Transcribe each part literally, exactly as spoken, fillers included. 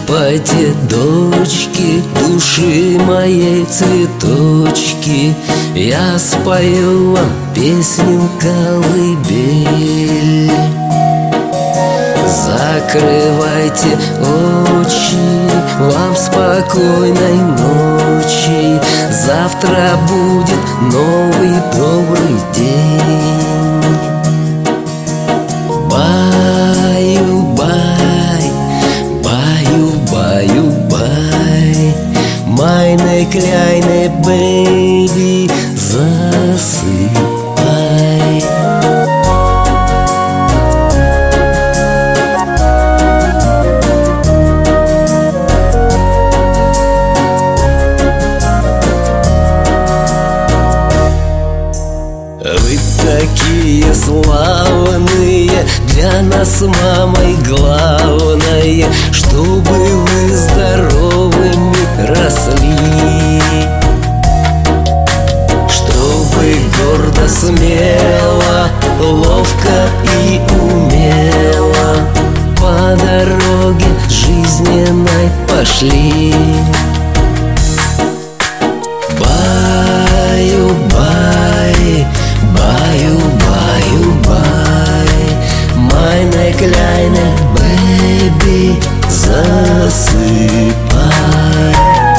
засыпайте, дочки, души моей цветочки. Я спою вам песню колыбель. Закрывайте очи, вам спокойной ночи. Завтра будет новый добрый день. Баю-бай, баю-баю-бай, meine kleine Baby, засыпай. Вы такие славные, для нас с мамой главное, чтобы вы здоровыми росли, чтобы гордо, смело, ловко и умело по дороге жизненной пошли. Баю-бай, баю-баю-бай, meine kleine Baby, засыпай.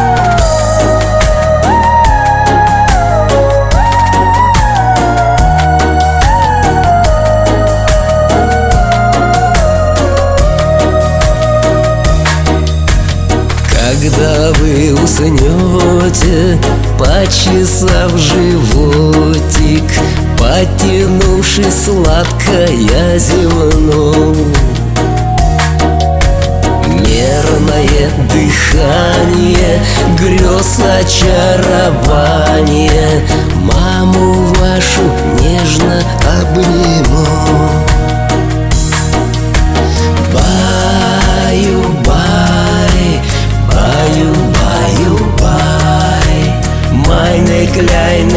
Когда вы уснете, почесав животик, потянувшись сладко, я зевну. Мерное дыхание, грез очарование, маму вашу нежно обниму. Баю-бай, баю-баю-бай, meine kleine